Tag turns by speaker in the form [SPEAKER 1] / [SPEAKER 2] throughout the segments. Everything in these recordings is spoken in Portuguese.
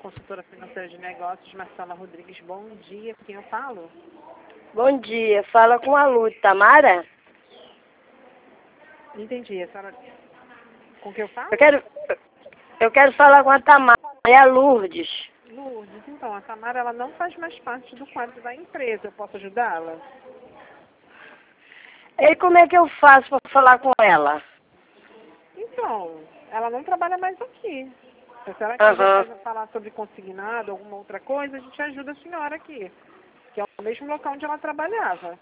[SPEAKER 1] consultora financeira de negócios, Marcela Rodrigues. Bom dia, com quem eu falo?
[SPEAKER 2] Bom dia, fala com a Lu, Tamara?
[SPEAKER 1] Entendi, a senhora... Com quem eu falo?
[SPEAKER 2] Eu quero falar com a Tamara, é a Lourdes.
[SPEAKER 1] Lourdes, então, a Tamara ela não faz mais parte do quadro da empresa, eu posso ajudá-la?
[SPEAKER 2] E como é que eu faço para falar com ela?
[SPEAKER 1] Então, ela não trabalha mais aqui. Se a senhora quiser falar sobre consignado, alguma outra coisa, a gente ajuda a senhora aqui, que é o mesmo local onde ela trabalhava.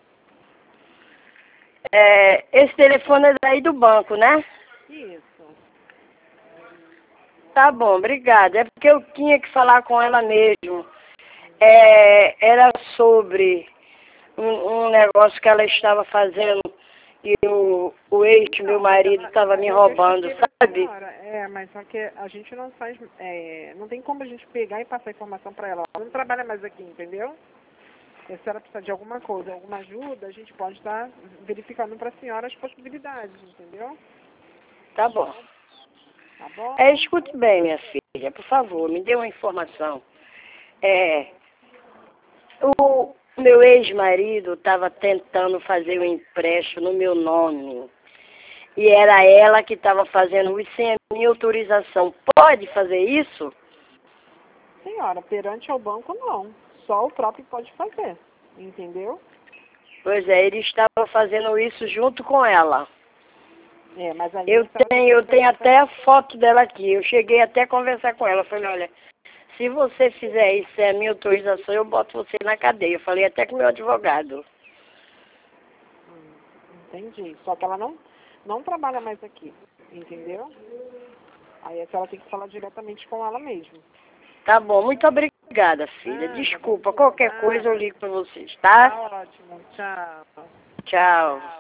[SPEAKER 2] Esse telefone é daí do banco, né?
[SPEAKER 1] Isso.
[SPEAKER 2] Tá bom, obrigada. É porque eu tinha que falar com ela mesmo. Era sobre um negócio que ela estava fazendo e o ex, meu marido, estava me roubando, sabe?
[SPEAKER 1] Mas só que a gente não faz, não tem como a gente pegar e passar informação para ela. Ela não trabalha mais aqui, entendeu? E se ela precisar de alguma coisa, alguma ajuda, a gente pode estar verificando para a senhora as possibilidades, entendeu?
[SPEAKER 2] Tá bom.
[SPEAKER 1] Tá bom?
[SPEAKER 2] Escute bem, minha filha, por favor, me dê uma informação. O meu ex-marido estava tentando fazer um empréstimo no meu nome. E era ela que estava fazendo isso sem a minha autorização. Pode fazer isso?
[SPEAKER 1] Senhora, perante ao banco não. Só o próprio pode fazer, entendeu?
[SPEAKER 2] Pois é, ele estava fazendo isso junto com ela.
[SPEAKER 1] Mas aí
[SPEAKER 2] Eu tenho até a foto dela aqui. Eu cheguei até a conversar com ela. Falei, olha, se você fizer isso sem a minha autorização, eu boto você na cadeia. Eu falei até com o meu advogado.
[SPEAKER 1] Entendi. Só que ela não trabalha mais aqui, entendeu? Aí a senhora tem que falar diretamente com ela mesmo.
[SPEAKER 2] Tá bom, muito obrigada, filha. Desculpa, qualquer coisa eu ligo para vocês, tá?
[SPEAKER 1] Tá ótimo. Tchau.
[SPEAKER 2] Tchau.